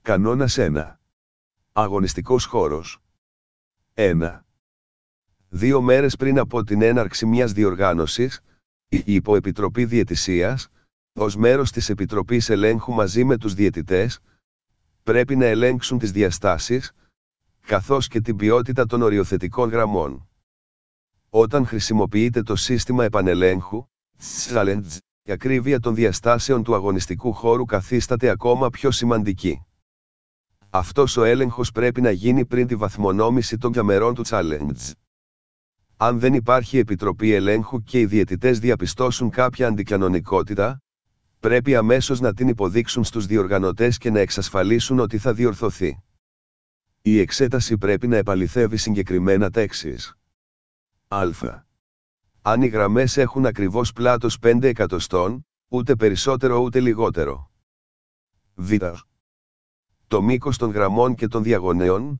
Κανόνας 1. Αγωνιστικός χώρος. 1. 2 μέρες πριν από την έναρξη μιας διοργάνωσης, η Υποεπιτροπή Διαιτησίας, ως μέρος της Επιτροπής Ελέγχου μαζί με τους διαιτητές, πρέπει να ελέγξουν τις διαστάσεις, καθώς και την ποιότητα των οριοθετικών γραμμών. Όταν χρησιμοποιείται το σύστημα επανελέγχου, challenge, η ακρίβεια των διαστάσεων του αγωνιστικού χώρου καθίσταται ακόμα πιο σημαντική. Αυτός ο έλεγχος πρέπει να γίνει πριν τη βαθμονόμηση των καμερών του challenge. Αν δεν υπάρχει επιτροπή ελέγχου και οι διαιτητές διαπιστώσουν κάποια αντικανονικότητα, πρέπει αμέσως να την υποδείξουν στους διοργανωτές και να εξασφαλίσουν ότι θα διορθωθεί. Η εξέταση πρέπει να επαληθεύει συγκεκριμένα τα εξής. Α. Αν οι γραμμές έχουν ακριβώς πλάτος 5 εκατοστών, ούτε περισσότερο ούτε λιγότερο. Β. Το μήκος των γραμμών και των διαγωνέων,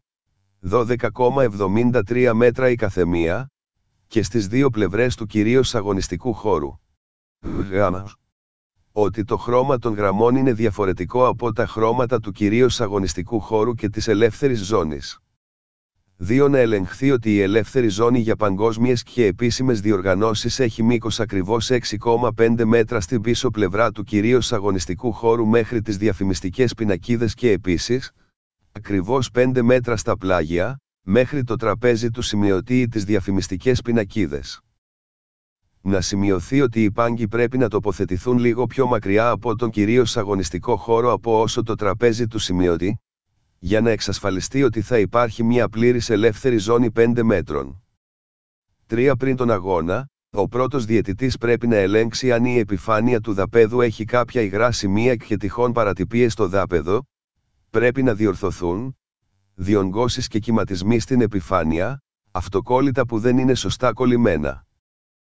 12,73 μέτρα η καθεμία, και στις δύο πλευρές του κυρίως αγωνιστικού χώρου. Γ. Ότι το χρώμα των γραμμών είναι διαφορετικό από τα χρώματα του κυρίως αγωνιστικού χώρου και της ελεύθερης ζώνης. 2. Να ελεγχθεί ότι η ελεύθερη ζώνη για παγκόσμιες και επίσημες διοργανώσεις έχει μήκος ακριβώς 6,5 μέτρα στην πίσω πλευρά του κυρίως αγωνιστικού χώρου μέχρι τις διαφημιστικές πινακίδες και επίσης, ακριβώς 5 μέτρα στα πλάγια, μέχρι το τραπέζι του σημειωτή ή τις διαφημιστικές πινακίδες. Να σημειωθεί ότι οι πάγκοι πρέπει να τοποθετηθούν λίγο πιο μακριά από τον κυρίως αγωνιστικό χώρο από όσο το τραπέζι του σημειωτή, για να εξασφαλιστεί ότι θα υπάρχει μια πλήρης ελεύθερη ζώνη 5 μέτρων. 3. Πριν τον αγώνα, ο πρώτος διαιτητής πρέπει να ελέγξει αν η επιφάνεια του δαπέδου έχει κάποια υγρά σημεία και τυχόν παρατυπίες στο δάπεδο, πρέπει να διορθωθούν, διονγκώσεις και κυματισμοί στην επιφάνεια, αυτοκόλλητα που δεν είναι σωστά κολλημένα.